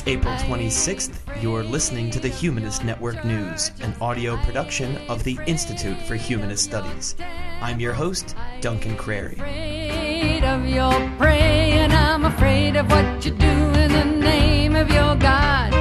It's April 26th. You're listening to the Humanist Network News, an audio production of the Institute for Humanist Studies. I'm your host, Duncan Crary. Afraid of your prey, and I'm afraid of what you do in the name of your God.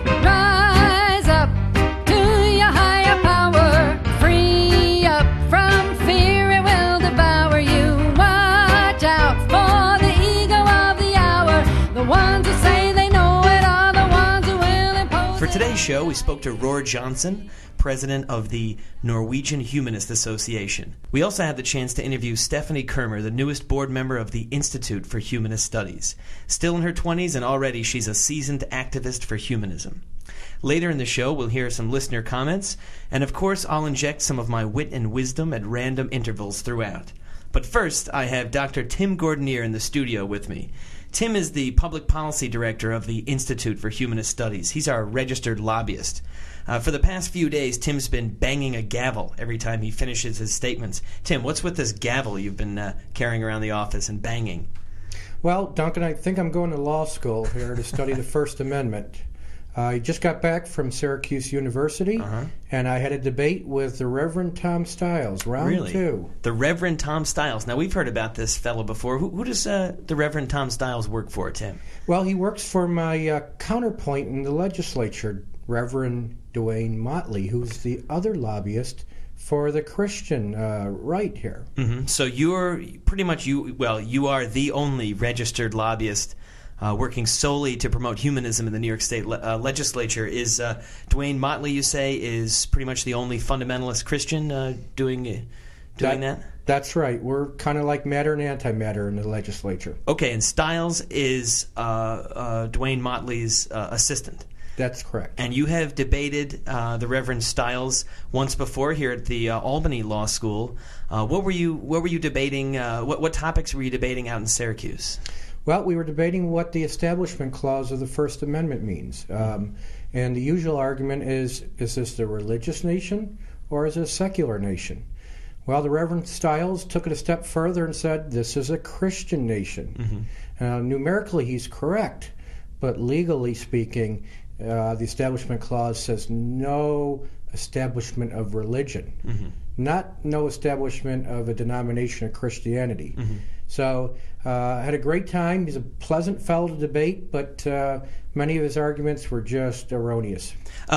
Rise up to your higher power, free up from fear, it will devour you. Watch out for the ego of the hour, the ones who say they know it are the ones who will impose. For today's show, we spoke to Roar Johnson, president of the Norwegian Humanist Association. We also had the chance to interview Stephanie Kermer, the newest board member of the Institute for Humanist Studies. Still in her 20s, and already she's a seasoned activist for humanism. Later in the show, we'll hear some listener comments, and of course, I'll inject some of my wit and wisdom at random intervals throughout. But first, I have Dr. Tim Gordonier in the studio with me. Tim is the public policy director of the Institute for Humanist Studies. He's our registered lobbyist. For the past few days, Tim's been banging a gavel every time he finishes his statements. Tim, what's with this gavel you've been carrying around the office and banging? Well, Duncan, I think I'm going to law school here to study the First Amendment. I just got back from Syracuse University, and I had a debate with the Reverend Tom Stiles, round two. The Reverend Tom Stiles. Now, we've heard about this fellow before. Who does the Reverend Tom Stiles work for, Tim? Well, he works for my counterpoint in the legislature, Reverend Dwayne Motley, who's the other lobbyist for the Christian right here. Mm-hmm. So you're pretty much, you are the only registered lobbyist working solely to promote humanism in the New York State legislature. Is Dwayne Motley, you say, is pretty much the only fundamentalist Christian doing that? That's right. We're kind of like matter and antimatter in the legislature. Okay, and Stiles is Dwayne Motley's assistant. That's correct. And you have debated the Reverend Stiles once before here at the Albany Law School. What were you debating? What topics were you debating out in Syracuse? Well, we were debating what the Establishment Clause of the First Amendment means. And the usual argument is this a religious nation or is it a secular nation? Well, the Reverend Stiles took it a step further and said this is a Christian nation. Mm-hmm. Numerically, he's correct, but legally speaking, the Establishment Clause says no establishment of religion, not no establishment of a denomination of Christianity. Mm-hmm. So I had a great time. He's a pleasant fellow to debate, but many of his arguments were just erroneous.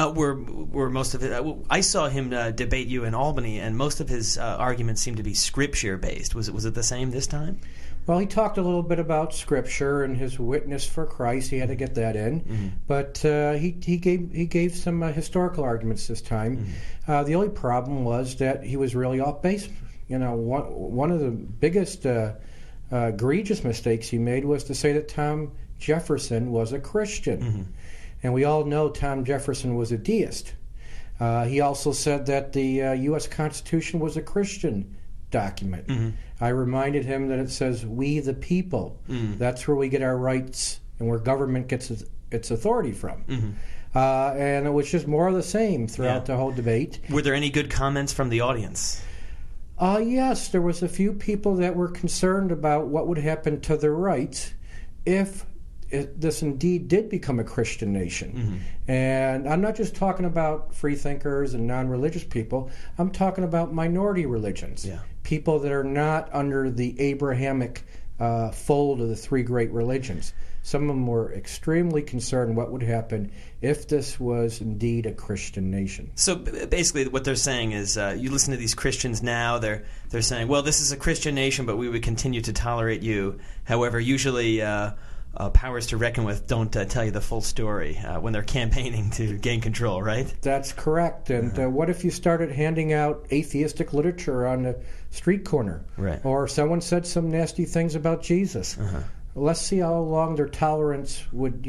Were most of it? I saw him debate you in Albany, and most of his arguments seemed to be Scripture-based. Was it the same this time? Well, he talked a little bit about Scripture and his witness for Christ. He had to get that in, but he gave some historical arguments this time. The only problem was that he was really off base. You know, one of the biggest egregious mistakes he made was to say that Tom Jefferson was a Christian, and we all know Tom Jefferson was a deist. He also said that the U.S. Constitution was a Christian document. I reminded him that it says "we the people." That's where we get our rights and where government gets its authority from. And it was just more of the same throughout the whole debate. Were there any good comments from the audience? Yes, there was a few people that were concerned about what would happen to their rights if this indeed did become a Christian nation. And I'm not just talking about free thinkers and non-religious people. I'm talking about minority religions, people that are not under the Abrahamic fold of the three great religions. Some of them were extremely concerned what would happen if this was indeed a Christian nation. So basically what they're saying is you listen to these Christians now, they're saying, well, this is a Christian nation, but we would continue to tolerate you. However, usually powers to reckon with don't tell you the full story when they're campaigning to gain control, right? That's correct. And what if you started handing out atheistic literature on the street corner? Right. Or someone said some nasty things about Jesus? Let's see how long their tolerance would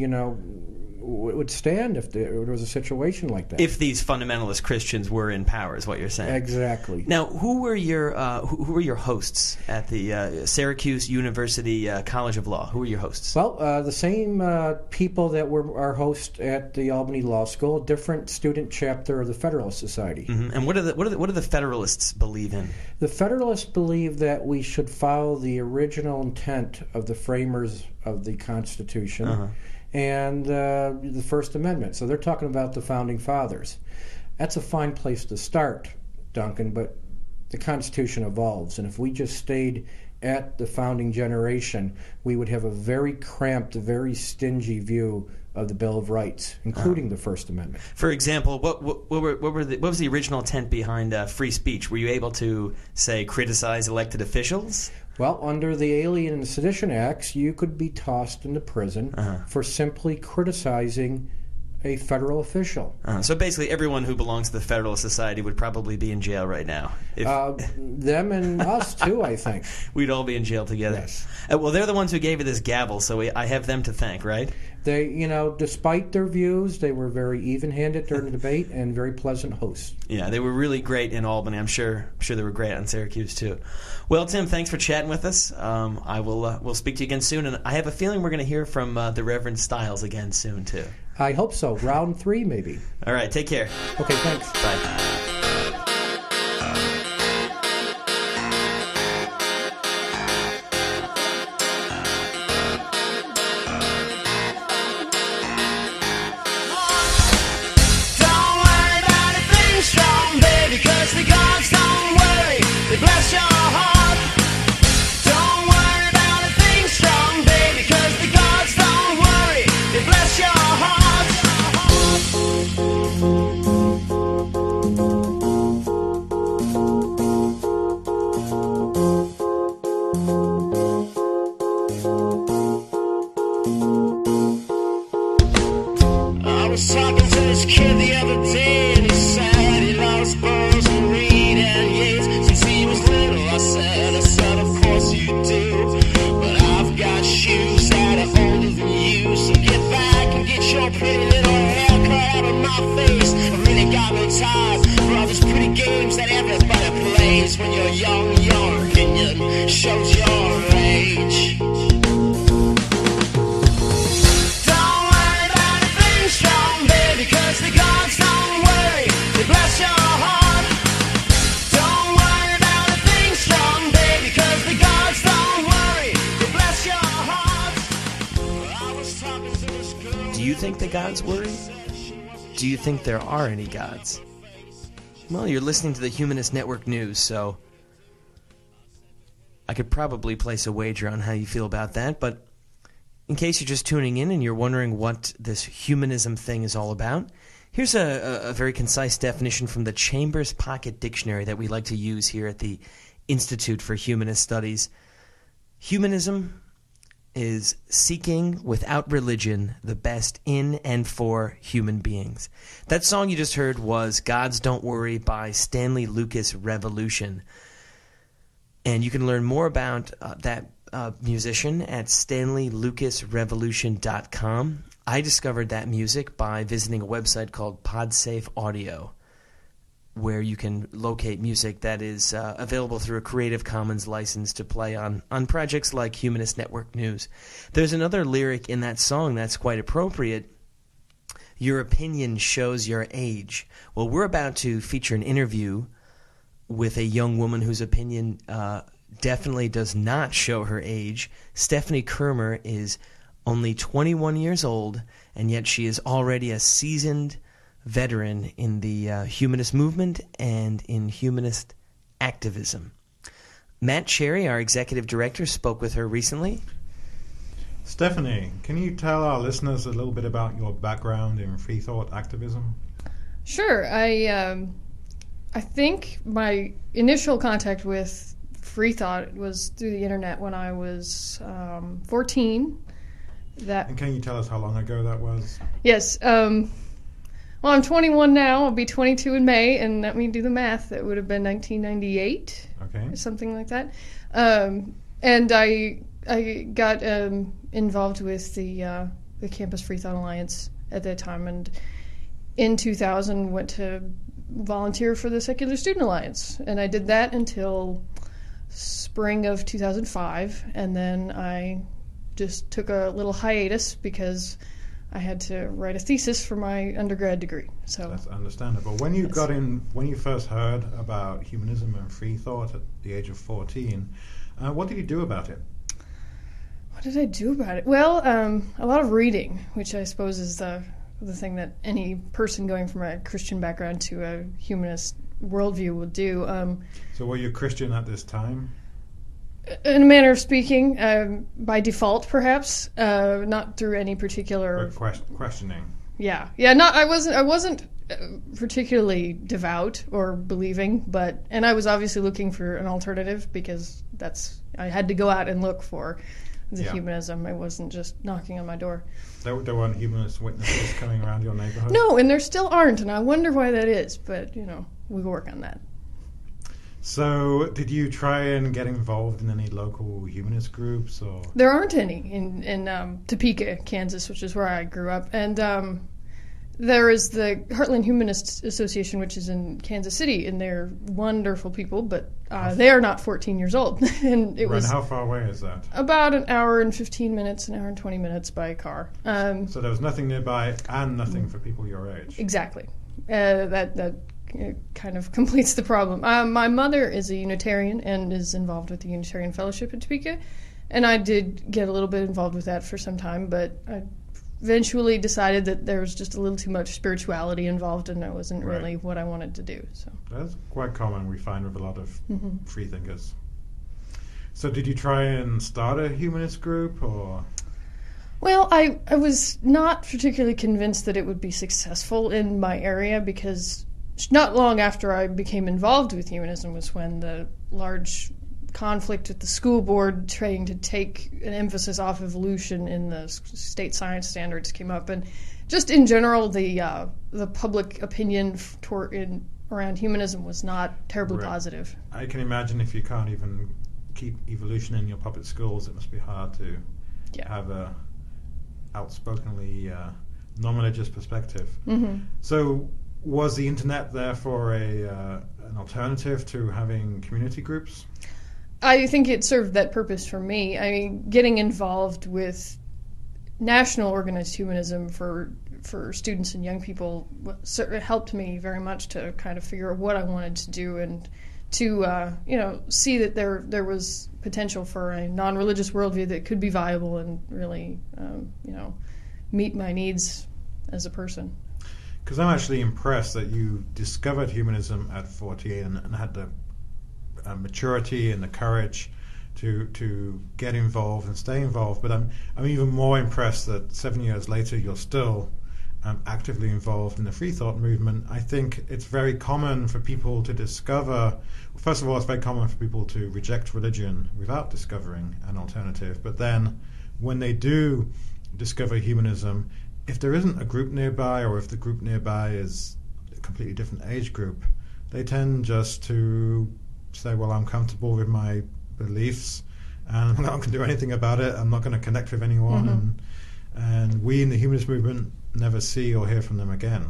stand if there was a situation like that. If these fundamentalist Christians were in power, is what you're saying. Exactly. Now, who were your hosts at the Syracuse University College of Law? Who were your hosts? Well, the same people that were our hosts at the Albany Law School, a different student chapter of the Federalist Society. And what do the Federalists believe in? The Federalists believe that we should follow the original intent of the framers framers of the Constitution and the First Amendment. So they're talking about the Founding Fathers. That's a fine place to start, Duncan, but the Constitution evolves, and if we just stayed at the founding generation, we would have a very cramped, very stingy view of the Bill of Rights, including the First Amendment. For example, what was the original intent behind free speech? Were you able to, say, criticize elected officials? Well, under the Alien and Sedition Acts, you could be tossed into prison for simply criticizing a federal official. So basically everyone who belongs to the Federalist Society would probably be in jail right now. Them and us, too, I think. We'd all be in jail together. Yes. Well, they're the ones who gave you this gavel, so I have them to thank, right? They, despite their views, they were very even-handed during the debate and very pleasant hosts. Yeah, they were really great in Albany. I'm sure they were great on Syracuse, too. Well, Tim, thanks for chatting with us. We'll speak to you again soon, and I have a feeling we're going to hear from the Reverend Stiles again soon, too. I hope so. Round 3, maybe. All right, take care. Okay, thanks. Bye. When you're young, your opinion shows your age. Don't worry about anything strong, baby, 'cause the gods don't worry, they bless your heart. Don't worry about anything strong, baby, 'cause the gods don't worry, they bless your heart. I was talking to this girl. Do you think the gods worry? Do you think there are any gods? Well, you're listening to the Humanist Network News, so I could probably place a wager on how you feel about that, but in case you're just tuning in and you're wondering what this humanism thing is all about, here's a very concise definition from the Chambers Pocket Dictionary that we like to use here at the Institute for Humanist Studies. Humanism is seeking without religion the best in and for human beings. That song you just heard was Gods Don't Worry by Stanley Lucas Revolution. And you can learn more about that musician at StanleyLucasRevolution.com. I discovered that music by visiting a website called PodSafe Audio, where you can locate music that is available through a Creative Commons license to play on projects like Humanist Network News. There's another lyric in that song that's quite appropriate. Your opinion shows your age. Well, we're about to feature an interview with a young woman whose opinion definitely does not show her age. Stephanie Kermer is only 21 years old, and yet she is already a seasoned veteran in the humanist movement and in humanist activism. Matt Cherry, our executive director, spoke with her recently. Stephanie, can you tell our listeners a little bit about your background in free thought activism? Sure. I think my initial contact with free thought was through the internet when I was 14. And can you tell us how long ago that was? Yes. Well, I'm 21 now. I'll be 22 in May, and let me do the math. That would have been 1998, okay, something like that. And I got involved with the Campus Free Thought Alliance at that time, and in 2000 went to volunteer for the Secular Student Alliance, and I did that until spring of 2005, and then I just took a little hiatus because I had to write a thesis for my undergrad degree. So that's understandable. When you when you first heard about humanism and free thought at the age of 14, what did you do about it? What did I do about it? Well, a lot of reading, which I suppose is the thing that any person going from a Christian background to a humanist worldview will do. So were you Christian at this time? In a manner of speaking, by default, perhaps, not through any particular Questioning. Yeah. I wasn't particularly devout or believing, and I was obviously looking for an alternative because I had to go out and look for the humanism. I wasn't just knocking on my door. There weren't humanist witnesses coming around your neighborhood? No, and there still aren't, and I wonder why that is. But we'll work on that. So, did you try and get involved in any local humanist groups, or? There aren't any in Topeka, Kansas, which is where I grew up, and there is the Heartland Humanist Association, which is in Kansas City, and they're wonderful people, but they are not 14 years old. And it was how far away is that? About an hour and 15 minutes, an hour and 20 minutes by car. So there was nothing nearby and nothing for people your age. Exactly. That kind of completes the problem. My mother is a Unitarian and is involved with the Unitarian Fellowship in Topeka, and I did get a little bit involved with that for some time, but I eventually decided that there was just a little too much spirituality involved, and it wasn't really what I wanted to do. So that's quite common, we find, with a lot of free thinkers. So did you try and start a humanist group, or? Well, I was not particularly convinced that it would be successful in my area, because not long after I became involved with humanism was when the large conflict with the school board trying to take an emphasis off evolution in the state science standards came up, and just in general the public opinion around humanism was not terribly positive. I can imagine if you can't even keep evolution in your public schools, it must be hard to have a outspokenly non-religious perspective. So was the internet therefore an alternative to having community groups? I think it served that purpose for me. I mean, getting involved with national organized humanism for students and young people helped me very much to kind of figure out what I wanted to do, and to see that there was potential for a non-religious worldview that could be viable and really meet my needs as a person. Because I'm actually impressed that you discovered humanism at 48 and had the maturity and the courage to get involved and stay involved. But I'm even more impressed that 7 years later you're still actively involved in the free thought movement. I think it's very common for people to discover. First of all, it's very common for people to reject religion without discovering an alternative. But then, when they do discover humanism, if there isn't a group nearby, or if the group nearby is a completely different age group, they tend just to say, well, I'm comfortable with my beliefs and I'm not going to do anything about it. I'm not going to connect with anyone. And we in the humanist movement never see or hear from them again.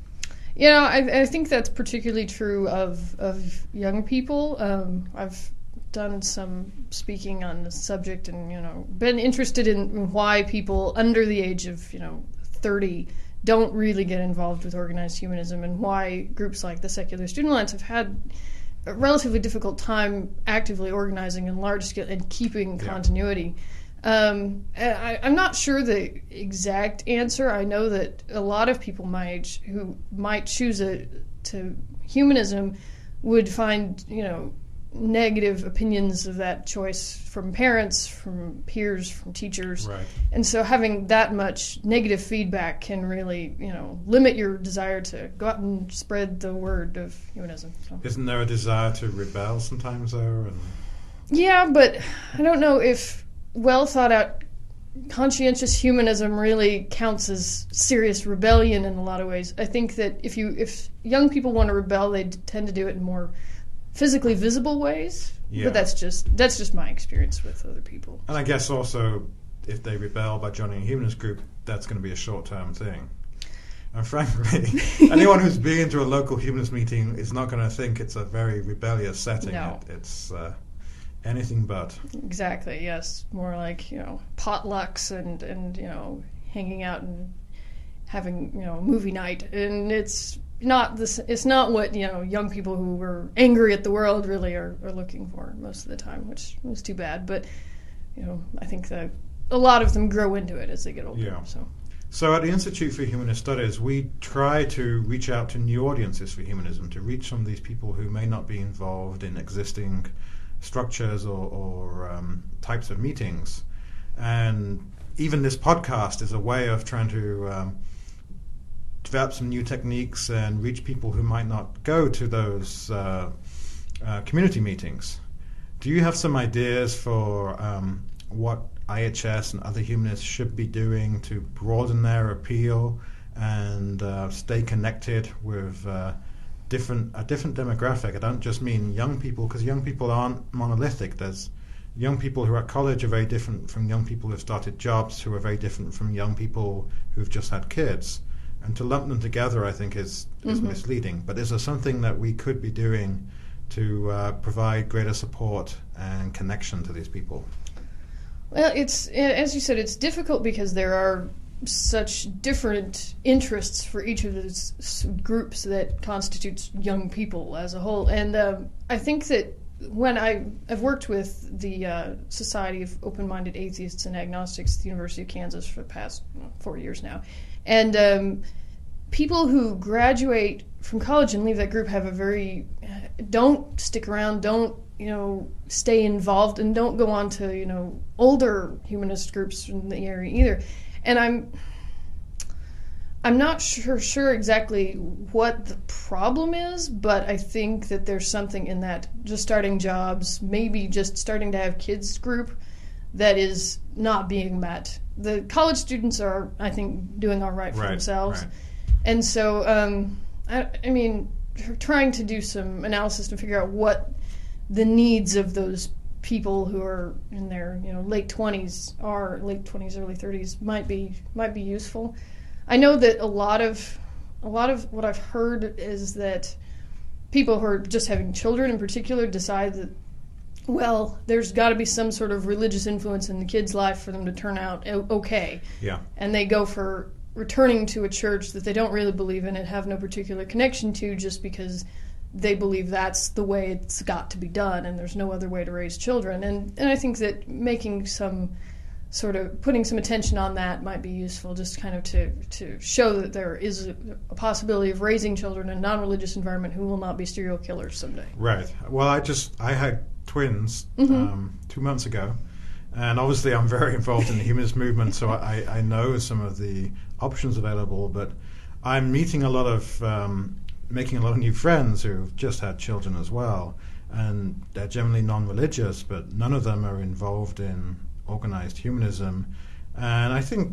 I think that's particularly true of young people. I've done some speaking on the subject and, been interested in why people under the age of, 30 don't really get involved with organized humanism, and why groups like the Secular Student Alliance have had a relatively difficult time actively organizing in large scale and keeping continuity. I'm not sure the exact answer. I know that a lot of people my age who might choose to humanism would find, negative opinions of that choice from parents, from peers, from teachers. Right. And so having that much negative feedback can really, limit your desire to go out and spread the word of humanism. So. Isn't there a desire to rebel sometimes, though? Yeah, but I don't know if well thought out conscientious humanism really counts as serious rebellion in a lot of ways. I think that if young people want to rebel, they tend to do it in more physically visible ways, but that's just my experience with other people. And I guess also, if they rebel by joining a humanist group, that's going to be a short-term thing. And frankly, anyone who's been to a local humanist meeting is not going to think it's a very rebellious setting. No. It's anything but. Exactly. Yes, more like potlucks and hanging out and having movie night, and it's not what young people who were angry at the world really are looking for most of the time, which was too bad. But I think the a lot of them grow into it as they get older. Yeah. So at the Institute for Humanist Studies, we try to reach out to new audiences for humanism, to reach some of these people who may not be involved in existing structures or types of meetings. And even this podcast is a way of trying to develop some new techniques and reach people who might not go to those community meetings. Do you have some ideas for what IHS and other humanists should be doing to broaden their appeal and stay connected with a different demographic? I don't just mean young people, because young people aren't monolithic. There's young people who are at college are very different from young people who've started jobs, who are very different from young people who've just had kids. And to lump them together, I think, is misleading. But is there something that we could be doing to provide greater support and connection to these people? Well, it's, as you said, it's difficult because there are such different interests for each of those groups that constitutes young people as a whole. And I think that when I've worked with the Society of Open-Minded Atheists and Agnostics at the University of Kansas for the past 4 years now, and people who graduate from college and leave that group have a very don't stick around, don't stay involved, and don't go on to older humanist groups in the area either. And I'm not sure exactly what the problem is, but I think that there's something in that just starting jobs, maybe just starting to have kids group that is not being met. The college students are, I think, doing all right for themselves. Right. And so, I mean, trying to do some analysis to figure out what the needs of those people who are in their late 20s, early 30s might be useful. I know that a lot of what I've heard is that people who are just having children in particular decide that, well, there's got to be some sort of religious influence in the kid's life for them to turn out okay. Yeah. And they go for returning to a church that they don't really believe in and have no particular connection to, just because they believe that's the way it's got to be done and there's no other way to raise children. And I think that making some sort of putting some attention on that might be useful, just kind of to show that there is a possibility of raising children in a non-religious environment who will not be serial killers someday. Right. Well, I had twins 2 months ago, and obviously I'm very involved in the humanist movement, so I know some of the options available, but I'm meeting making a lot of new friends who've just had children as well, and they're generally non-religious, but none of them are involved in organized humanism. And I think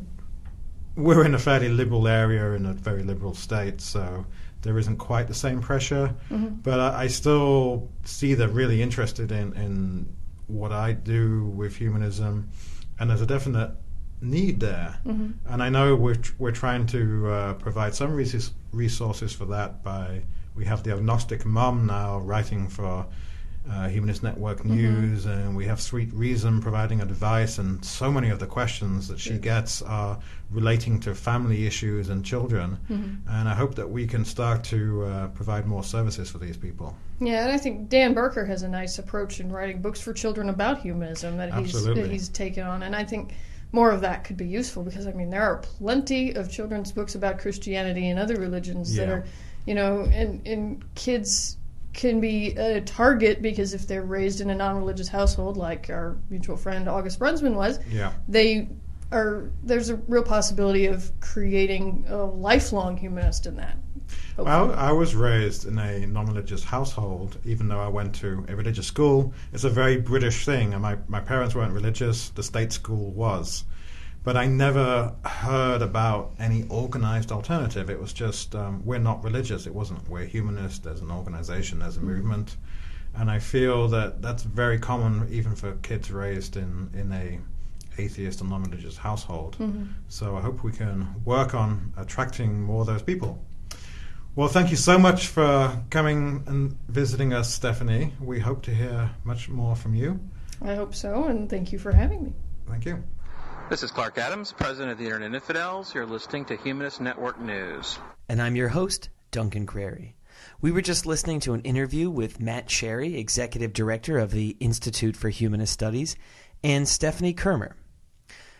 we're in a fairly liberal area in a very liberal state, so there isn't quite the same pressure. But I still see they're really interested in what I do with humanism, and there's a definite need there. And I know we're trying to provide some resources for that. We have the Agnostic Mom now writing for Humanist Network News, and we have Sweet Reason providing advice, and so many of the questions that she gets are relating to family issues and children. And I hope that we can start to provide more services for these people. Yeah, and I think Dan Barker has a nice approach in writing books for children about humanism that he's taken on, and I think more of that could be useful, because I mean there are plenty of children's books about Christianity and other religions that are, and kids can be a target because if they're raised in a non-religious household, like our mutual friend August Brunsman was, there's a real possibility of creating a lifelong humanist in that. Hopefully. Well, I was raised in a non-religious household, even though I went to a religious school. It's a very British thing, and my parents weren't religious. The state school was. But I never heard about any organized alternative. It was just, we're not religious. It wasn't, we're humanist, there's an organization, there's a movement. And I feel that that's very common even for kids raised in a atheist and non-religious household. So I hope we can work on attracting more of those people. Well, thank you so much for coming and visiting us, Stephanie. We hope to hear much more from you. I hope so, and thank you for having me. Thank you. This is Clark Adams, president of the Internet Infidels. You're listening to Humanist Network News. And I'm your host, Duncan Crary. We were just listening to an interview with Matt Cherry, executive director of the Institute for Humanist Studies, and Stephanie Kermer.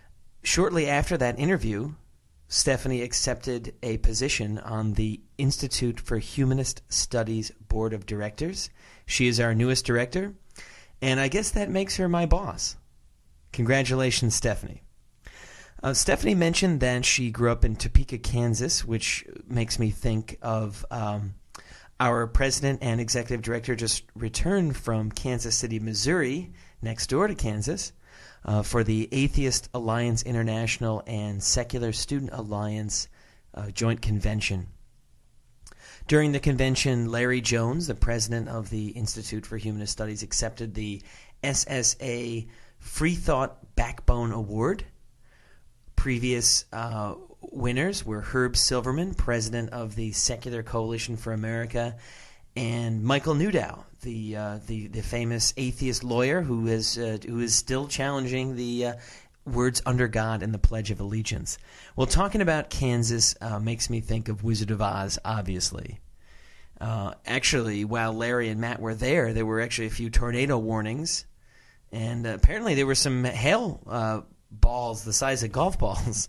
Shortly after that interview, Stephanie accepted a position on the Institute for Humanist Studies Board of Directors. She is our newest director, and I guess that makes her my boss. Congratulations, Stephanie. Stephanie mentioned that she grew up in Topeka, Kansas, which makes me think of our president and executive director just returned from Kansas City, Missouri, next door to Kansas, for the Atheist Alliance International and Secular Student Alliance joint convention. During the convention, Larry Jones, the president of the Institute for Humanist Studies, accepted the SSA Free Thought Backbone Award. Previous winners were Herb Silverman, president of the Secular Coalition for America, and Michael Newdow, the famous atheist lawyer who is still challenging the words "under God" in the Pledge of Allegiance. Well, talking about Kansas makes me think of Wizard of Oz, obviously. Actually, while Larry and Matt were there were actually a few tornado warnings, and apparently there were some hail balls the size of golf balls.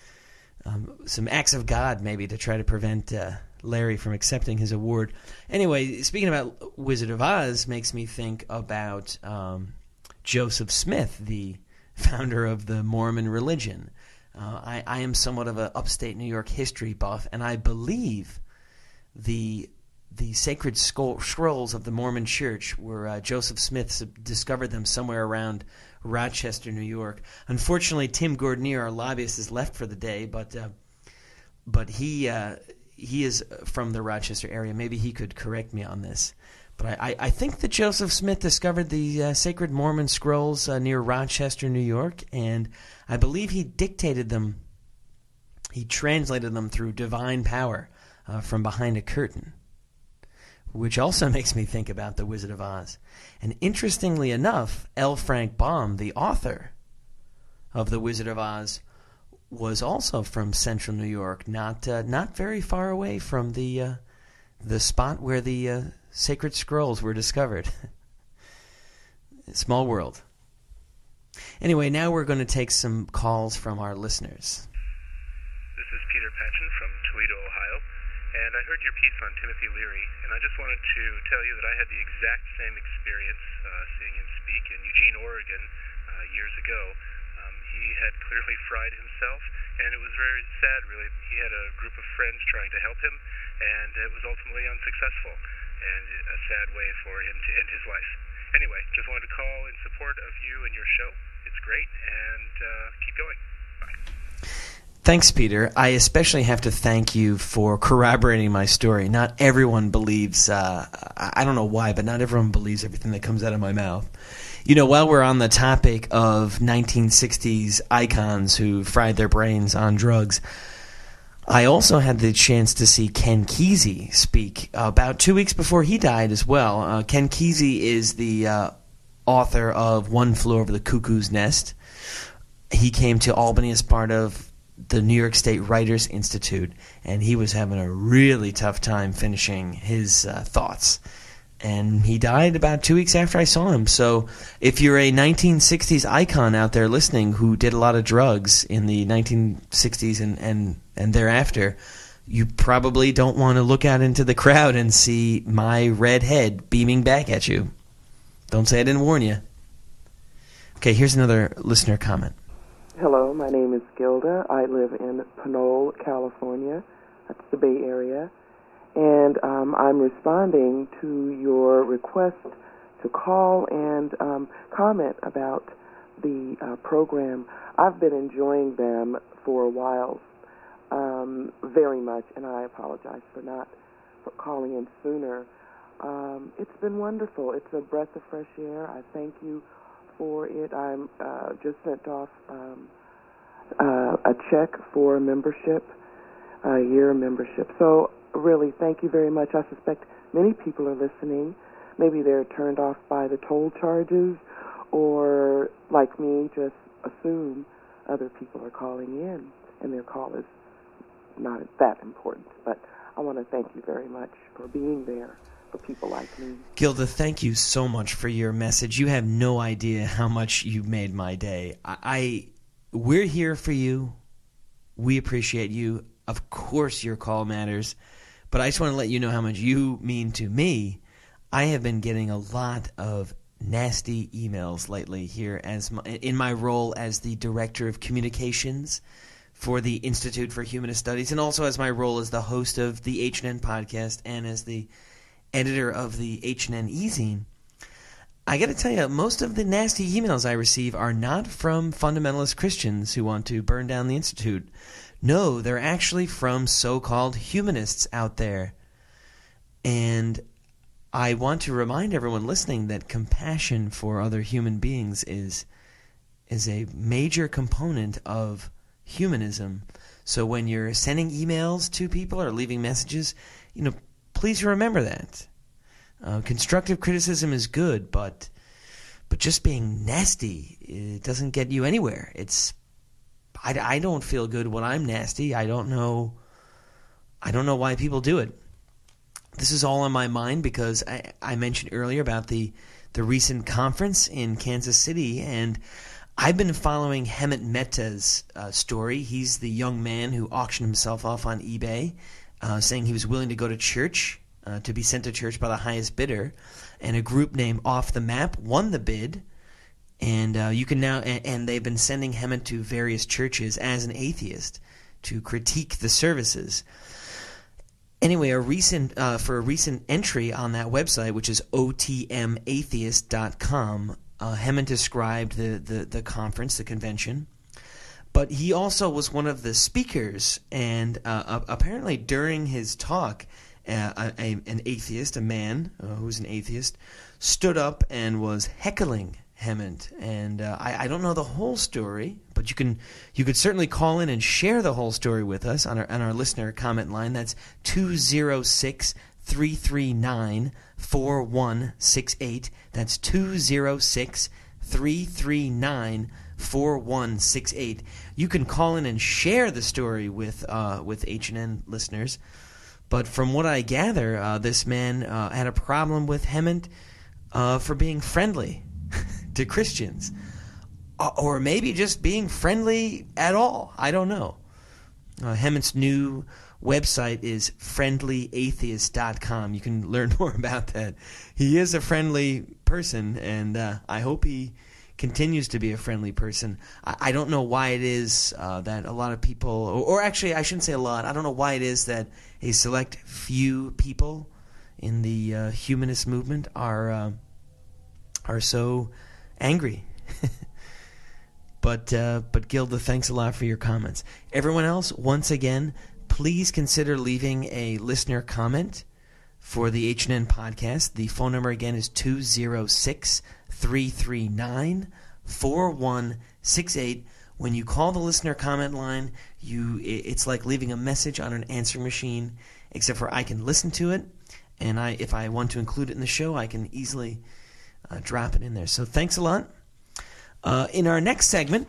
Some acts of God, maybe, to try to prevent Larry from accepting his award. Anyway, speaking about Wizard of Oz makes me think about Joseph Smith, the founder of the Mormon religion. I am somewhat of an upstate New York history buff, and I believe the sacred scrolls of the Mormon Church were Joseph Smith discovered them somewhere around Rochester, New York. Unfortunately, Tim Gordonier, our lobbyist, is left for the day, but he is from the Rochester area. Maybe he could correct me on this. But I think that Joseph Smith discovered the sacred Mormon scrolls near Rochester, New York, and I believe he dictated them. He translated them through divine power from behind a curtain, which also makes me think about the Wizard of Oz. And interestingly enough, L. Frank Baum, the author of the Wizard of Oz, was also from Central New York, not very far away from the spot where the sacred scrolls were discovered. Small world. Anyway, now we're going to take some calls from our listeners. This is Peter Patchen from Toledo, Ohio, and I heard your piece on Timothy Leary, and I just wanted to tell you that I had the exact same experience seeing him speak in Eugene, Oregon, years ago. He had clearly fried himself, and it was very sad, really. He had a group of friends trying to help him, and it was ultimately unsuccessful, and a sad way for him to end his life. Anyway, just wanted to call in support of you and your show. It's great, and keep going. Bye. Thanks, Peter. I especially have to thank you for corroborating my story. Not everyone believes, I don't know why, but not everyone believes everything that comes out of my mouth. You know, while we're on the topic of 1960s icons who fried their brains on drugs, I also had the chance to see Ken Kesey speak about 2 weeks before he died as well. Ken Kesey is the author of One Flew Over the Cuckoo's Nest. He came to Albany as part of the New York State Writers Institute, and he was having a really tough time finishing his thoughts. And he died about 2 weeks after I saw him. So if you're a 1960s icon out there listening who did a lot of drugs in the 1960s and thereafter, you probably don't want to look out into the crowd and see my red head beaming back at you. Don't say I didn't warn you. Okay, here's another listener comment. Hello, my name is Gilda. I live in Pinole, California. That's the Bay Area. And I'm responding to your request to call and comment about the program. I've been enjoying them for a while, very much, and I apologize for calling in sooner. It's been wonderful. It's a breath of fresh air. I thank you for it. I'm just sent off a check for a membership, a year membership. So really, thank you very much. I suspect many people are listening. Maybe they're turned off by the toll charges, or like me, just assume other people are calling in, and their call is not that important. But I want to thank you very much for being there for people like me. Gilda, thank you so much for your message. You have no idea how much you made my day. we're here for you. We appreciate you. Of course your call matters. But I just want to let you know how much you mean to me. I have been getting a lot of nasty emails lately here in my role as the Director of Communications for the Institute for Humanist Studies, and also as my role as the host of the HNN podcast and as the editor of the HNN e-zine. I got to tell you, most of the nasty emails I receive are not from fundamentalist Christians who want to burn down the Institute. No, they're actually from so-called humanists out there. And I want to remind everyone listening that compassion for other human beings is a major component of humanism. So when you're sending emails to people or leaving messages, please remember that. Constructive criticism is good, but just being nasty, it doesn't get you anywhere. I don't feel good when I'm nasty. I don't know why people do it. This is all on my mind because I mentioned earlier about the recent conference in Kansas City, and I've been following Hemant Mehta's story. He's the young man who auctioned himself off on eBay, saying he was willing to go to church, to be sent to church by the highest bidder, and a group named Off the Map won the bid, and you can now and they've been sending Hemant to various churches as an atheist to critique the services. Anyway, for a recent entry on that website, which is otmatheist.com, Hemant described the conference, the convention, but he also was one of the speakers, and apparently during his talk, an atheist, a man who's an atheist, stood up and was heckling Hemant, and I don't know the whole story, but you could certainly call in and share the whole story with us on our listener comment line. That's 206-339-4168. That's 206-339-4168. You can call in and share the story with HNN listeners. But from what I gather, this man had a problem with Hemant for being friendly to Christians. Or maybe just being friendly at all. I don't know. Hemant's new website is friendlyatheist.com. You can learn more about that. He is a friendly person, and I hope he continues to be a friendly person. I don't know why it is that a lot of people, or actually I shouldn't say a lot, I don't know why it is that a select few people in the humanist movement are so angry. But Gilda, thanks a lot for your comments. Everyone else, once again, please consider leaving a listener comment for the HNN podcast. The phone number again is 206-339-4168. When you call the listener comment line, it's like leaving a message on an answering machine, except for I can listen to it, and if I want to include it in the show, I can easily drop it in there. So thanks a lot. In our next segment,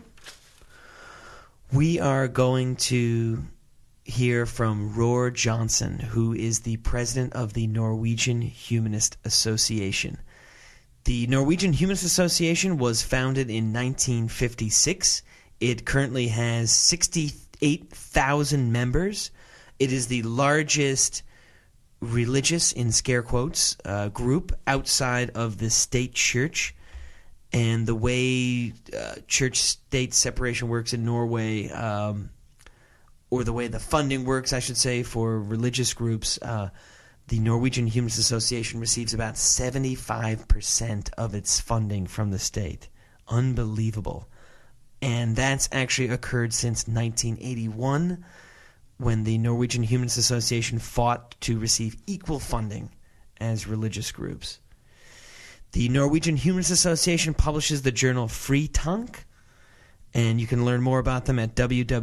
we are going to hear from Roar Johnson, who is the president of the Norwegian Humanist Association. The Norwegian Humanist Association was founded in 1956. It currently has 68,000 members. It is the largest religious, in scare quotes, group outside of the state church. And the way church-state separation works in Norway, or the way the funding works, I should say, for religious groups, the Norwegian Humanist Association receives about 75% of its funding from the state. Unbelievable. And that's actually occurred since 1981, when the Norwegian Humanist Association fought to receive equal funding as religious groups. The Norwegian Humanist Association publishes the journal Free Tank, and you can learn more about them at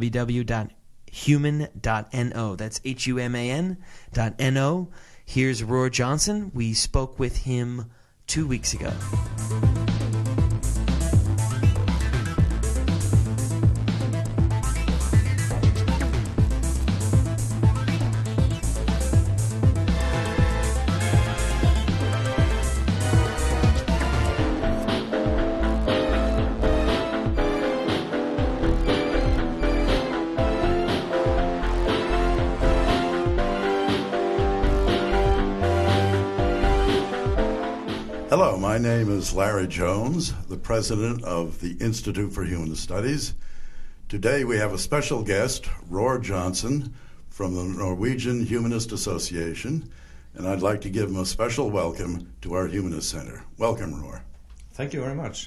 www.human.no. That's HUMAN.no. Here's Roar Johnson. We spoke with him 2 weeks ago. name is Larry Jones, the president of the Institute for Humanist Studies. Today we have a special guest, Roar Johnson, from the Norwegian Humanist Association, and I'd like to give him a special welcome to our Humanist Center. Welcome, Roar. Thank you very much.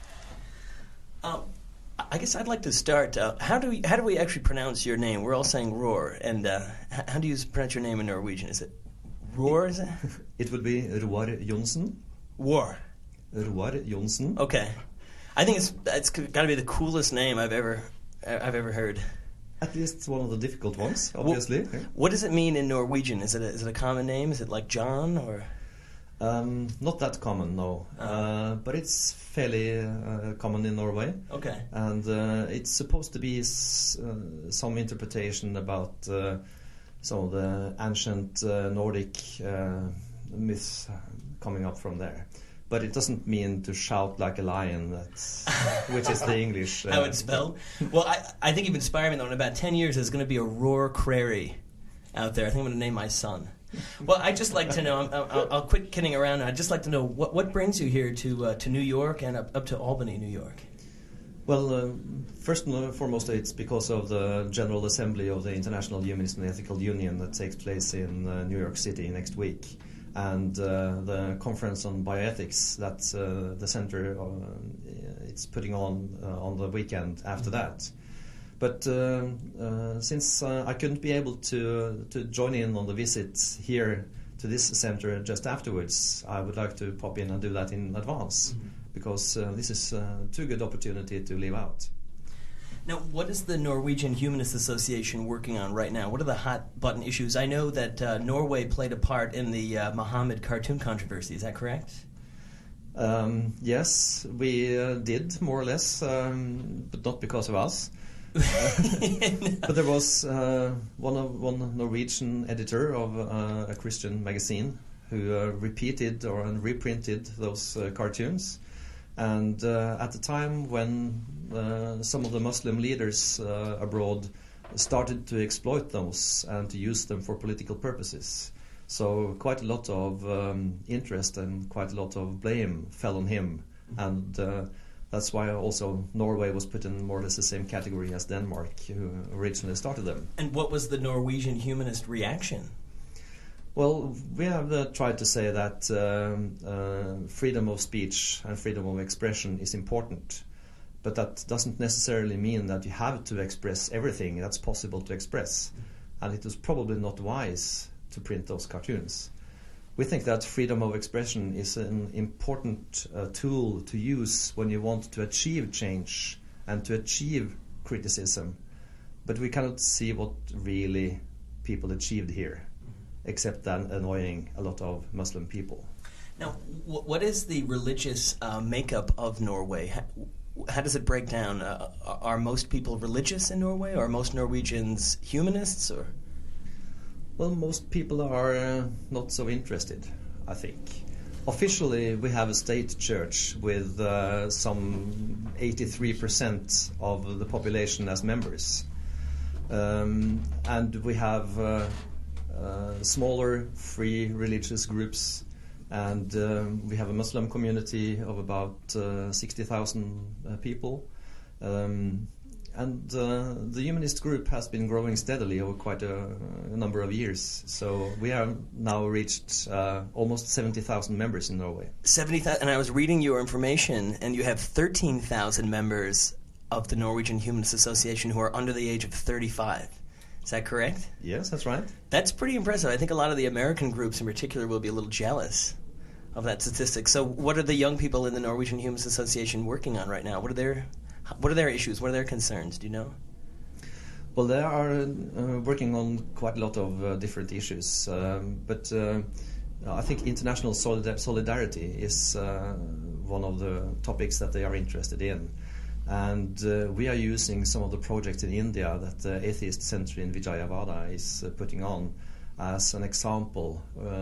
I guess I'd like to start. How do we actually pronounce your name? We're all saying Roar, and how do you pronounce your name in Norwegian? Is it Roar? Is it? It would be Roar Johnsen. Roar. Roar Johnsen. Okay, I think it's got to be the coolest name I've ever heard. At least one of the difficult ones, obviously. What does it mean in Norwegian? Is it a common name? Is it like John or? Not that common, no. But it's fairly common in Norway. Okay. And it's supposed to be some interpretation about some of the ancient Nordic myths coming up from there. But it doesn't mean to shout like a lion, which is the English. How it's spelled? Well, I think you've inspired me, though. In about 10 years, there's going to be a Roar Crary out there. I think I'm going to name my son. Well, I'd just like to know, I'll quit kidding around, I'd just like to know, what brings you here to New York and up to Albany, New York? Well, first and foremost, it's because of the General Assembly of the International Humanist and Ethical Union that takes place in New York City next week. And the conference on bioethics that the center it's putting on the weekend after that. But since I couldn't be able to join in on the visit here to this center just afterwards, I would like to pop in and do that in advance, because this is too good opportunity to leave out. Now, what is the Norwegian Humanist Association working on right now? What are the hot-button issues? I know that Norway played a part in the Muhammad cartoon controversy. Is that correct? Yes, we did, more or less, but not because of us. But there was one Norwegian editor of a Christian magazine who repeated or reprinted those cartoons. And at the time when some of the Muslim leaders abroad started to exploit those and to use them for political purposes. So quite a lot of interest and quite a lot of blame fell on him. And that's why also Norway was put in more or less the same category as Denmark, who originally started them. And what was the Norwegian humanist reaction? Well, we have tried to say that freedom of speech and freedom of expression is important, but that doesn't necessarily mean that you have to express everything that's possible to express, and it was probably not wise to print those cartoons. We think that freedom of expression is an important tool to use when you want to achieve change and to achieve criticism, but we cannot see what really people achieved here, except then annoying a lot of Muslim people. Now, what is the religious makeup of Norway? How does it break down? Are most people religious in Norway? Are most Norwegians humanists? Or? Well, most people are not so interested, I think. Officially, we have a state church with some 83% of the population as members. And we have smaller free religious groups, and we have a Muslim community of about 60,000 people, and the humanist group has been growing steadily over quite a number of years. So we have now reached almost 70,000 members in Norway. 70,000, and I was reading your information, and you have 13,000 members of the Norwegian Humanist Association who are under the age of 35. Is that correct? Yes, that's right. That's pretty impressive. I think a lot of the American groups in particular will be a little jealous of that statistic. So what are the young people in the Norwegian Humanist Association working on right now? What are their issues? What are their concerns? Do you know? Well, they are working on quite a lot of different issues. But I think international solidarity is one of the topics that they are interested in. And we are using some of the projects in India that the Atheist Center in Vijayawada is putting on as an example.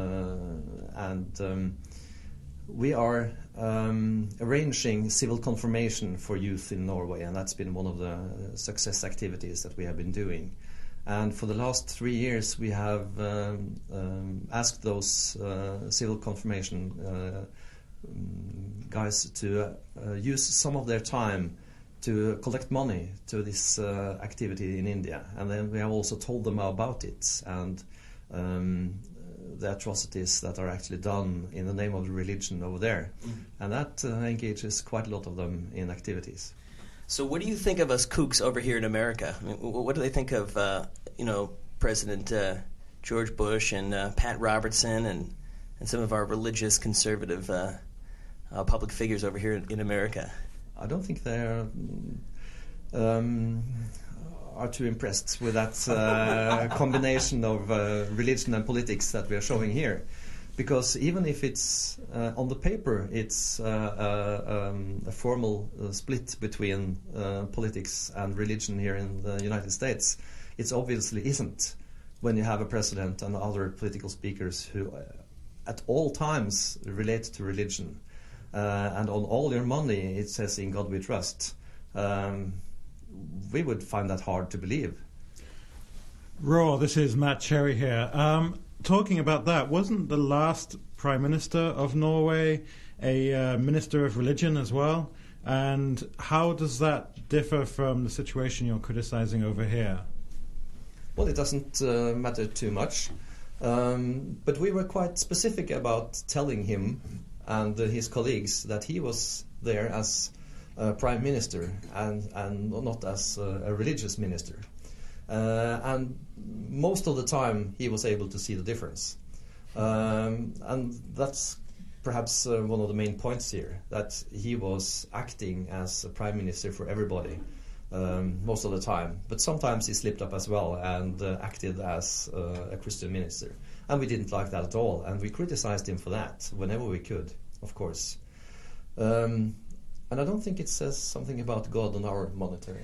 We are arranging civil confirmation for youth in Norway, and that's been one of the success activities that we have been doing. And for the last 3 years, we have asked those civil confirmation guys to use some of their time to collect money to this activity in India, and then we have also told them about it and the atrocities that are actually done in the name of the religion over there, and that engages quite a lot of them in activities. So, what do you think of us kooks over here in America? I mean, what do they think of President George Bush and Pat Robertson and some of our religious conservative public figures over here in America? I don't think they're are too impressed with that combination of religion and politics that we are showing here, because even if it's on the paper, it's a formal split between politics and religion here in the United States. It obviously isn't when you have a president and other political speakers who at all times relate to religion. And on all your money, it says, "In God we trust." We would find that hard to believe. Roar, this is Matt Cherry here. Talking about that, wasn't the last Prime Minister of Norway a Minister of Religion as well? And how does that differ from the situation you're criticizing over here? Well, it doesn't matter too much. But we were quite specific about telling him and his colleagues that he was there as Prime Minister and not as a religious minister. And most of the time he was able to see the difference. And that's perhaps one of the main points here, that he was acting as a Prime Minister for everybody most of the time. But sometimes he slipped up as well and acted as a Christian minister. And we didn't like that at all. And we criticized him for that whenever we could, of course. And I don't think it says something about God on our monetary.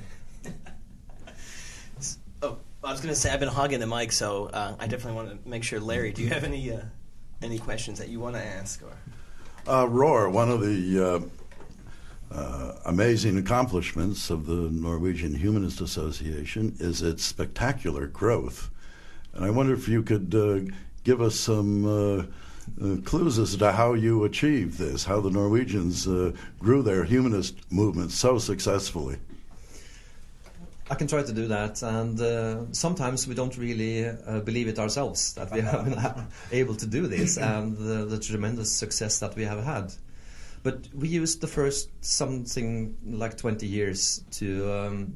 Oh, I was going to say I've been hogging the mic, so I definitely want to make sure. Larry, do you have any questions that you want to ask? Or Roar, one of the amazing accomplishments of the Norwegian Humanist Association is its spectacular growth. And I wonder if you could give us some clues as to how you achieved this, how the Norwegians grew their humanist movement so successfully. I can try to do that, and sometimes we don't really believe it ourselves that we have been able to do this, and the tremendous success that we have had. But we used the first something like 20 years to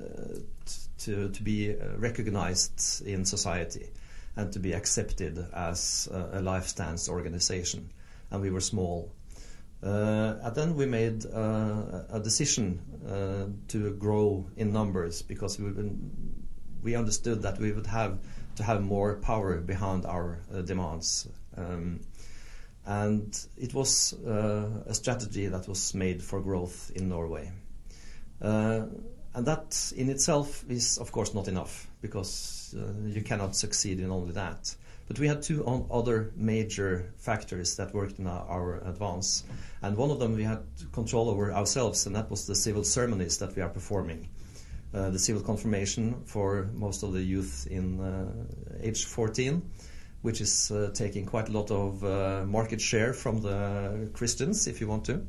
be recognized in society and to be accepted as a life stance organization, and we were small. And then we made a decision to grow in numbers, because we understood that we would have to have more power behind our demands. And it was a strategy that was made for growth in Norway. And that in itself is, of course, not enough, because you cannot succeed in only that. But we had two other major factors that worked in our advance. And one of them we had control over ourselves, and that was the civil ceremonies that we are performing. The civil confirmation for most of the youth in age 14, which is taking quite a lot of market share from the Christians, if you want to.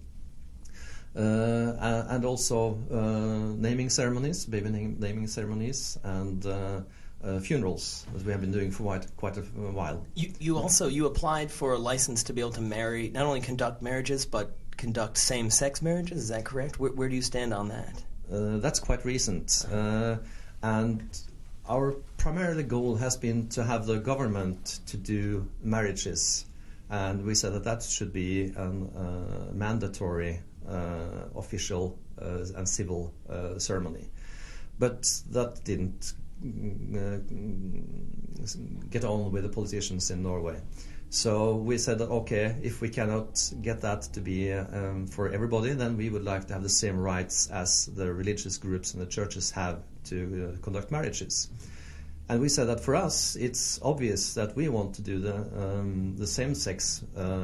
And also naming ceremonies, baby naming ceremonies, and funerals, as we have been doing for quite a while. You applied for a license to be able to marry, not only conduct marriages, but conduct same-sex marriages. Is that correct? Where do you stand on that? That's quite recent. And our primary goal has been to have the government to do marriages. And we said that should be a mandatory official and civil ceremony. But that didn't get on with the politicians in Norway. So we said that, okay, if we cannot get that to be for everybody, then we would like to have the same rights as the religious groups and the churches have to conduct marriages. And we said that for us, it's obvious that we want to do the same-sex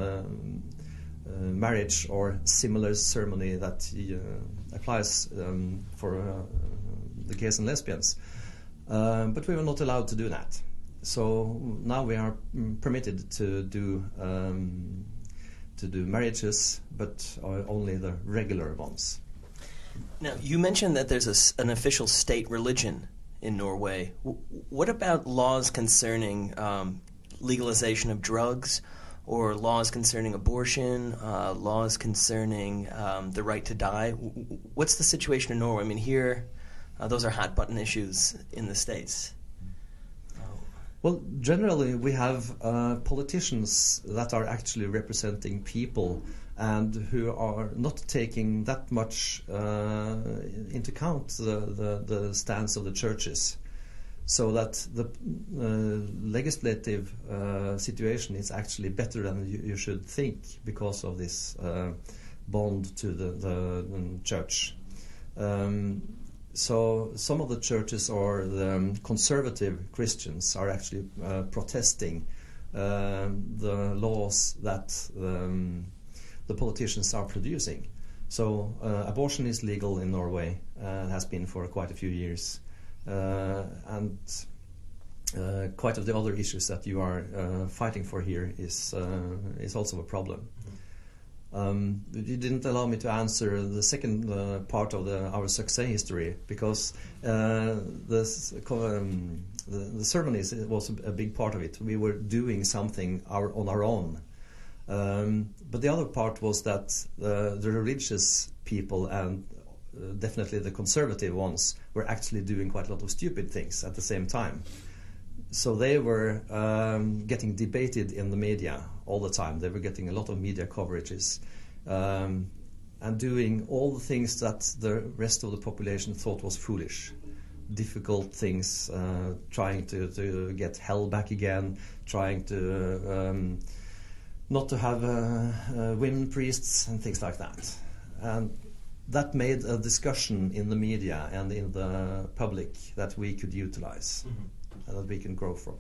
marriage or similar ceremony that applies for the gays and lesbians. But we were not allowed to do that. So now we are permitted to do to do marriages, but only the regular ones. Now, you mentioned that there's an official state religion in Norway. What about laws concerning legalization of drugs, or laws concerning abortion, laws concerning the right to die? What's the situation in Norway? I mean, here, those are hot-button issues in the States. Well, generally, we have politicians that are actually representing people and who are not taking that much into account the stance of the churches. So that the legislative situation is actually better than you should think because of this bond to the church. So some of the churches or the conservative Christians are actually protesting the laws that the politicians are producing. So abortion is legal in Norway, has been for quite a few years. And quite of the other issues that you are fighting for here is also a problem. You didn't allow me to answer the second part of our success history, because the ceremonies was a big part of it. We were doing something on our own. But the other part was that the religious people and definitely the conservative ones were actually doing quite a lot of stupid things at the same time. So they were getting debated in the media all the time. They were getting a lot of media coverages and doing all the things that the rest of the population thought was foolish. Difficult things, trying to get hell back again, trying to not to have women priests and things like that. And that made a discussion in the media and in the public that we could utilize and that we can grow from.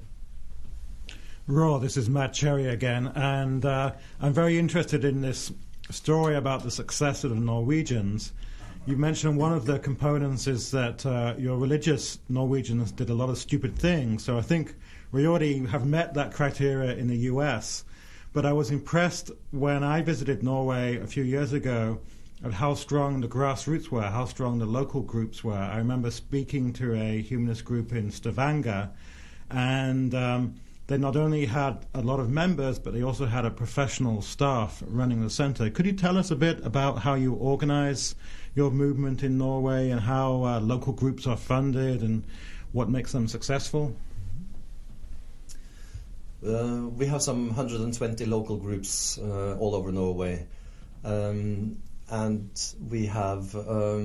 Roar, this is Matt Cherry again, and I'm very interested in this story about the success of the Norwegians. You mentioned one of the components is that your religious Norwegians did a lot of stupid things, so I think we already have met that criteria in the US. But I was impressed when I visited Norway a few years ago at how strong the grassroots were, how strong the local groups were. I remember speaking to a humanist group in Stavanger, and they not only had a lot of members, but they also had a professional staff running the centre. Could you tell us a bit about how you organise your movement in Norway and how local groups are funded and what makes them successful? We have some 120 local groups all over Norway. And we have,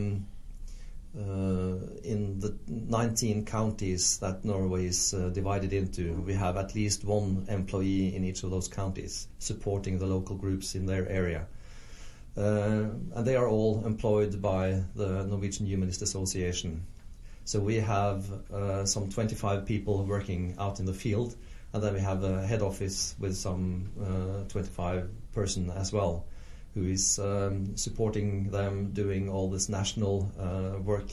in the 19 counties that Norway is divided into, we have at least one employee in each of those counties supporting the local groups in their area. And they are all employed by the Norwegian Humanist Association. So we have some 25 people working out in the field, and then we have a head office with some 25 person as well, who is supporting them doing all this national work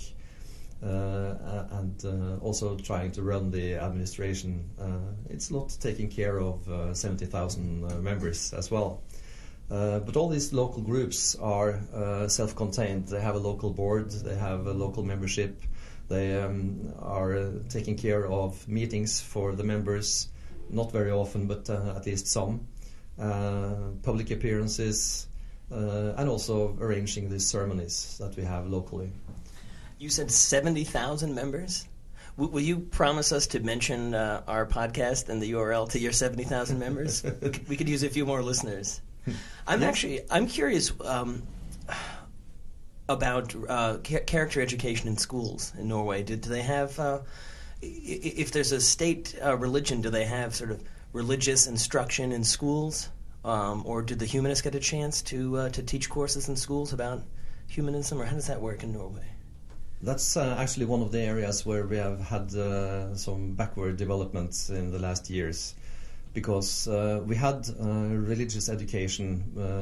and also trying to run the administration. It's not taking care of 70,000 members as well. But all these local groups are self-contained. They have a local board, they have a local membership, they are taking care of meetings for the members, not very often, but at least some, public appearances, and also arranging these ceremonies that we have locally. You said 70,000 members? Will you promise us to mention our podcast and the URL to your 70,000 members? We could use a few more listeners. I'm curious about character education in schools in Norway. Do they have, if there's a state religion, do they have sort of religious instruction in schools? Or did the humanists get a chance to teach courses in schools about humanism, or how does that work in Norway? That's actually one of the areas where we have had some backward developments in the last years, because we had religious education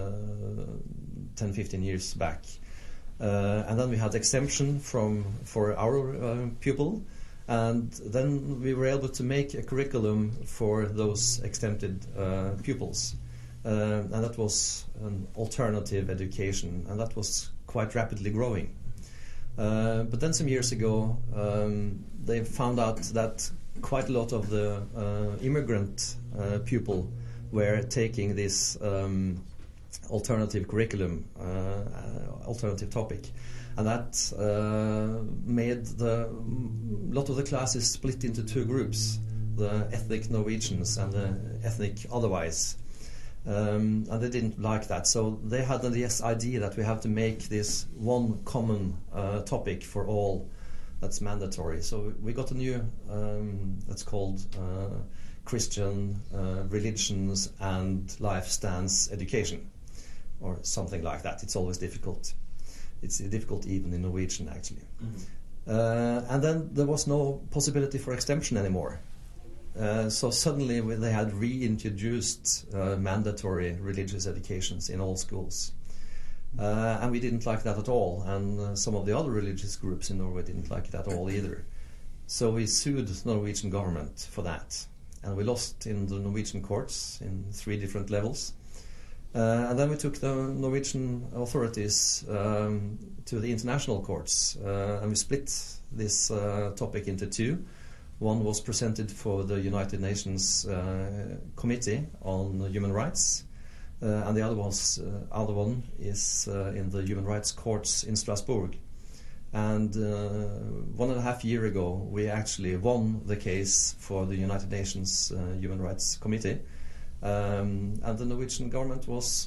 10-15 years back, and then we had exemption for our pupil, and then we were able to make a curriculum for those exempted pupils. and that was an alternative education, and that was quite rapidly growing. But then some years ago, they found out that quite a lot of the immigrant pupil were taking this alternative curriculum, alternative topic, and that made a lot of the classes split into two groups: the ethnic Norwegians and the ethnic otherwise. And they didn't like that, so they had this idea that we have to make this one common topic for all that's mandatory. So we got a new that's called Christian Religions and Life Stance Education, or something like that. It's always difficult. It's difficult even in Norwegian, actually. And then there was no possibility for exemption anymore. So suddenly they had reintroduced mandatory religious educations in all schools. And we didn't like that at all, and some of the other religious groups in Norway didn't like it at all either. So we sued the Norwegian government for that, and we lost in the Norwegian courts in 3 different levels. And then we took the Norwegian authorities to the international courts, and we split this topic into 2. One was presented for the United Nations Committee on Human Rights, and the other one is in the Human Rights Courts in Strasbourg. And 1.5 years ago, we actually won the case for the United Nations Human Rights Committee, and the Norwegian government was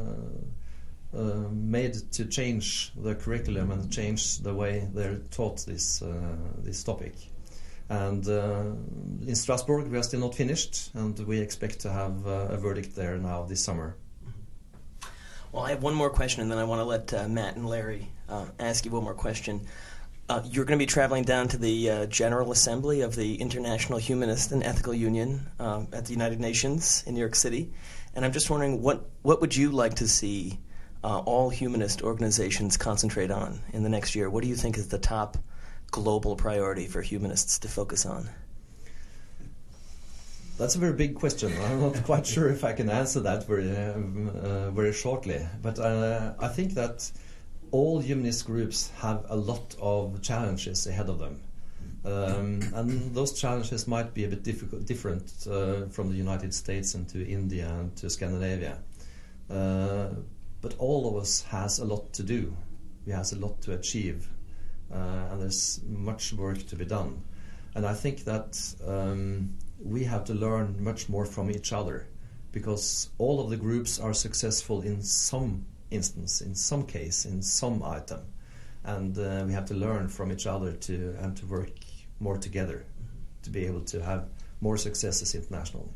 made to change the curriculum and change the way they're taught this topic. And in Strasbourg, we are still not finished, and we expect to have a verdict there now this summer. Well, I have one more question, and then I want to let Matt and Larry ask you one more question. You're going to be traveling down to the General Assembly of the International Humanist and Ethical Union at the United Nations in New York City, and I'm just wondering, what would you like to see all humanist organizations concentrate on in the next year? What do you think is the top global priority for humanists to focus on? That's a very big question. I'm not quite sure if I can answer that very shortly. But I think that all humanist groups have a lot of challenges ahead of them. And those challenges might be a bit different from the United States and to India and to Scandinavia. But all of us has a lot to do. We has a lot to achieve. And there's much work to be done. And I think that we have to learn much more from each other, because all of the groups are successful in some instance, in some case, in some item. And we have to learn from each other to work more together to be able to have more successes internationally.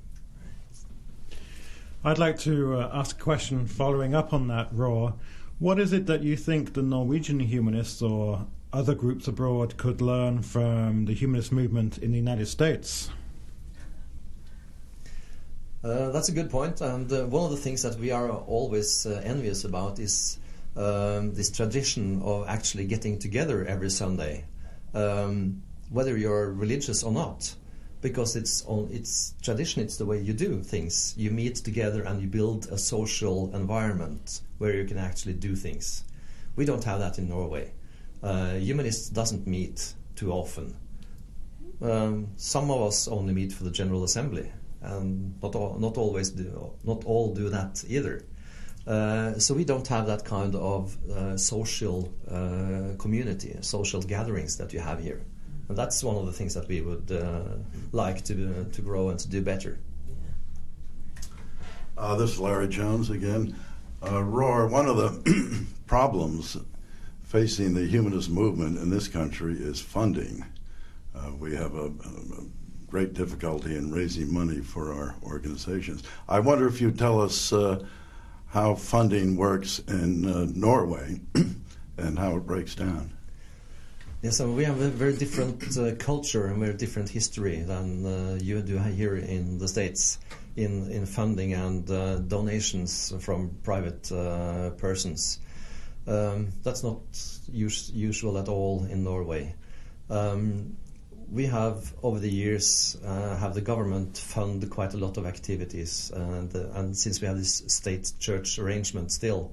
I'd like to ask a question following up on that, Roar. What is it that you think the Norwegian humanists or other groups abroad could learn from the humanist movement in the United States? That's a good point, and one of the things that we are always envious about is this tradition of actually getting together every Sunday, whether you're religious or not, because it's tradition, it's the way you do things. You meet together and you build a social environment where you can actually do things. We don't have that in Norway. Humanists doesn't meet too often. Some of us only meet for the General Assembly, and not all do that either. So we don't have that kind of social community, social gatherings that you have here. And that's one of the things that we would like to grow and to do better. This is Larry Jones again. Roar, one of the problems facing the humanist movement in this country is funding. We have a great difficulty in raising money for our organizations. I wonder if you'd tell us how funding works in Norway and how it breaks down. Yes, so we have a very different culture and very different history than you do here in the States in funding and donations from private persons. That's not usual at all in Norway. we have over the years have the government fund quite a lot of activities, and since we have this state-church arrangement still,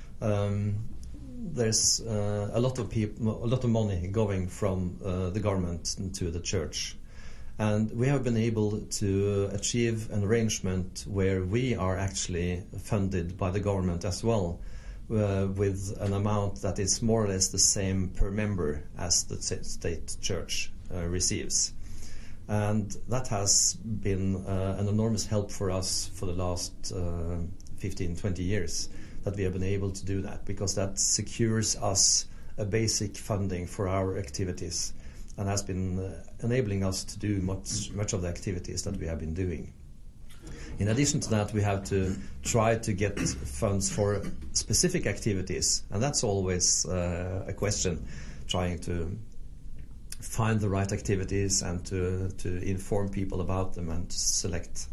there's a lot of money going from the government to the church, and we have been able to achieve an arrangement where we are actually funded by the government as well, with an amount that is more or less the same per member as the state church receives. And that has been an enormous help for us for the last 15, 20 years, that we have been able to do that, because that secures us a basic funding for our activities and has been enabling us to do much of the activities that we have been doing. In addition to that, we have to try to get funds for specific activities, and that's always a question, trying to find the right activities and to inform people about them and to select,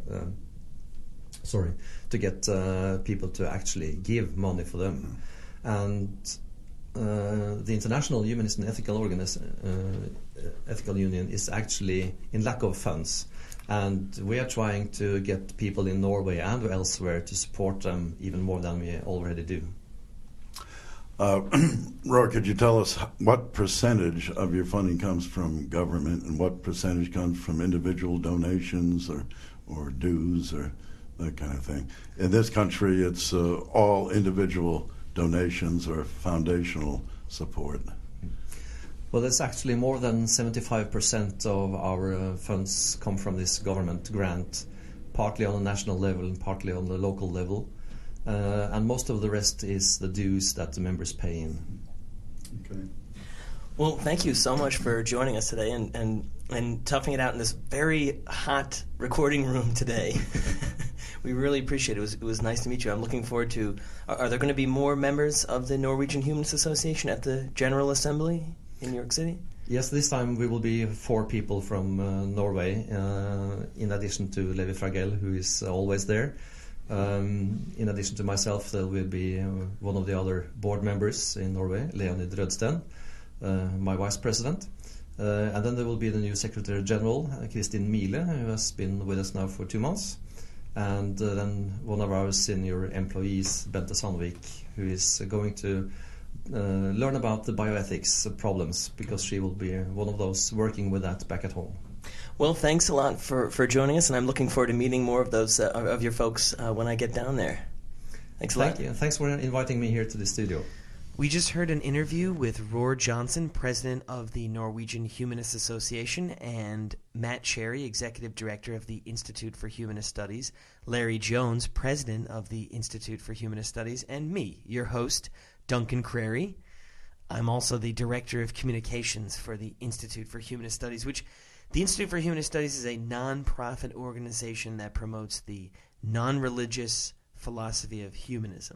to get people to actually give money for them. And the International Humanist and Ethical Union is actually in lack of funds. And we are trying to get people in Norway and elsewhere to support them even more than we already do. Roar, could you tell us what percentage of your funding comes from government and what percentage comes from individual donations or dues or that kind of thing? In this country, it's all individual donations or foundational support. Well, it's actually more than 75% of our funds come from this government grant, partly on a national level and partly on the local level. And most of the rest is the dues that the members pay in. Okay. Well, thank you so much for joining us today and toughing it out in this very hot recording room today. We really appreciate it. It was nice to meet you. I'm looking forward to... Are there going to be more members of the Norwegian Humanist Association at the General Assembly in New York City? Yes, this time we will be 4 people from Norway, in addition to Levi Fragel, who is always there. In addition to myself, there will be one of the other board members in Norway, Leonid Rødsten, my vice president. And then there will be the new Secretary General, Kristin Miele, who has been with us now for 2 months. And then one of our senior employees, Bente Sandvik, who is going to learn about the bioethics problems, because she will be one of those working with that back at home. Well, thanks a lot for joining us, and I'm looking forward to meeting more of those of your folks when I get down there. Thanks a lot. Thank you. Thanks for inviting me here to the studio. We just heard an interview with Roar Johnson, president of the Norwegian Humanist Association, and Matt Cherry, executive director of the Institute for Humanist Studies, Larry Jones, president of the Institute for Humanist Studies, and me, your host, Duncan Crary. I'm also the director of communications for the Institute for Humanist Studies, which the Institute for Humanist Studies is a non-profit organization that promotes the non-religious philosophy of humanism.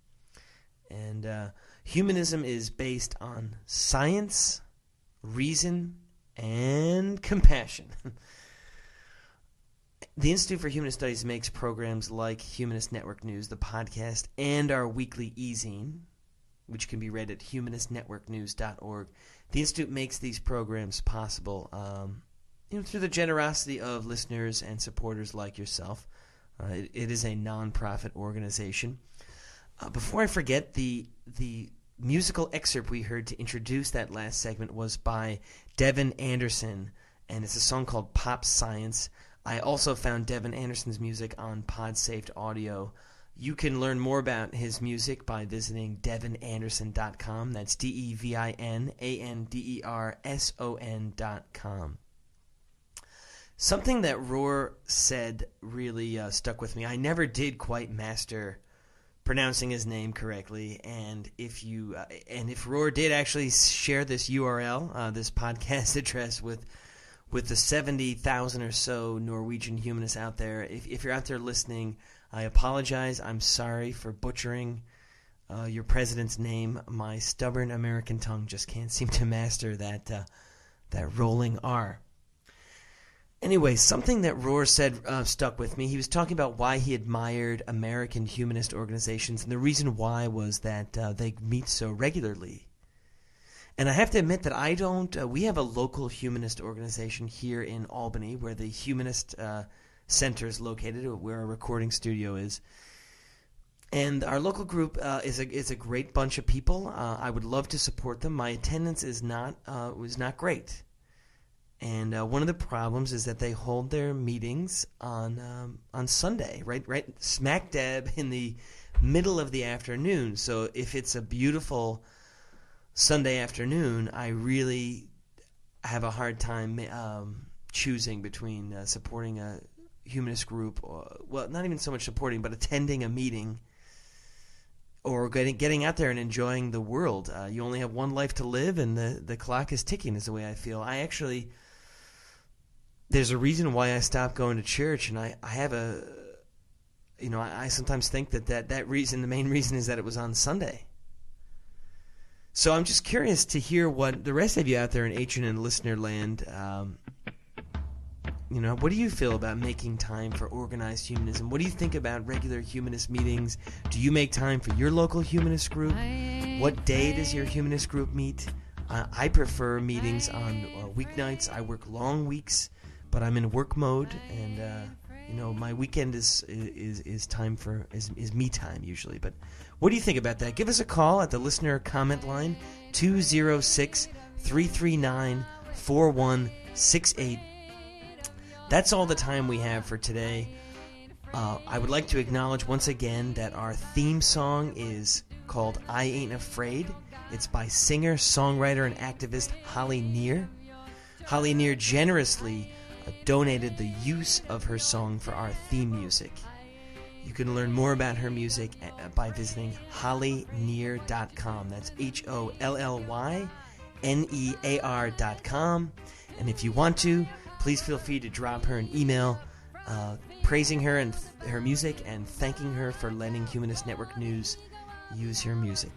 And humanism is based on science, reason, and compassion. The Institute for Humanist Studies makes programs like Humanist Network News, the podcast, and our weekly e-zine, which can be read at humanistnetworknews.org. The Institute makes these programs possible through the generosity of listeners and supporters like yourself. It is a non-profit organization. Before I forget, the musical excerpt we heard to introduce that last segment was by Devin Anderson, and it's a song called Pop Science. I also found Devin Anderson's music on Podsafed Audio. You can learn more about his music by visiting devinanderson.com. That's DevinAnderson.com. Something that Roar said really stuck with me. I never did quite master pronouncing his name correctly, and if Roar did actually share this URL, this podcast address with the 70,000 or so Norwegian humanists out there, if you're out there listening, I apologize. I'm sorry for butchering your president's name. My stubborn American tongue just can't seem to master that rolling R. Anyway, something that Roar said stuck with me. He was talking about why he admired American humanist organizations, and the reason why was that they meet so regularly. And I have to admit that I don't. We have a local humanist organization here in Albany, where the Humanist Center is located, where our recording studio is. And our local group is a great bunch of people. I would love to support them. My attendance was not great, and one of the problems is that they hold their meetings on Sunday, right smack dab in the middle of the afternoon. So if it's a beautiful Sunday afternoon, I really have a hard time choosing between supporting a humanist group, well, not even so much supporting, but attending a meeting, or getting out there and enjoying the world. You only have one life to live, and the clock is ticking, is the way I feel. There's a reason why I stopped going to church, and I have I sometimes think that reason, the main reason, is that it was on Sunday. So I'm just curious to hear what the rest of you out there in Atron and listener land, what do you feel about making time for organized humanism? What do you think about regular humanist meetings? Do you make time for your local humanist group? What day does your humanist group meet? I prefer meetings on weeknights. I work long weeks, but I'm in work mode, and my weekend is time for is me time usually. But what do you think about that? Give us a call at the listener comment line, 206-339-4168. That's all the time we have for today. I would like to acknowledge once again that our theme song is called I Ain't Afraid. It's by singer, songwriter, and activist Holly Near. Holly Near generously donated the use of her song for our theme music. You can learn more about her music by visiting hollynear.com. That's HOLLYNEAR.com. And if you want to, please feel free to drop her an email praising her and her music and thanking her for letting Humanist Network News use her music.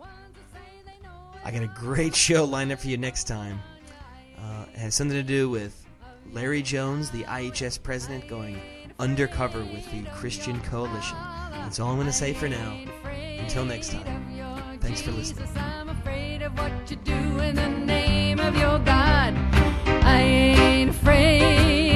I got a great show lined up for you next time. It has something to do with Larry Jones, the IHS president, going undercover with the Christian Coalition. That's all I'm going to say for now. Until next time. Thanks for listening. I'm afraid of what you do in the name of your God. I ain't afraid.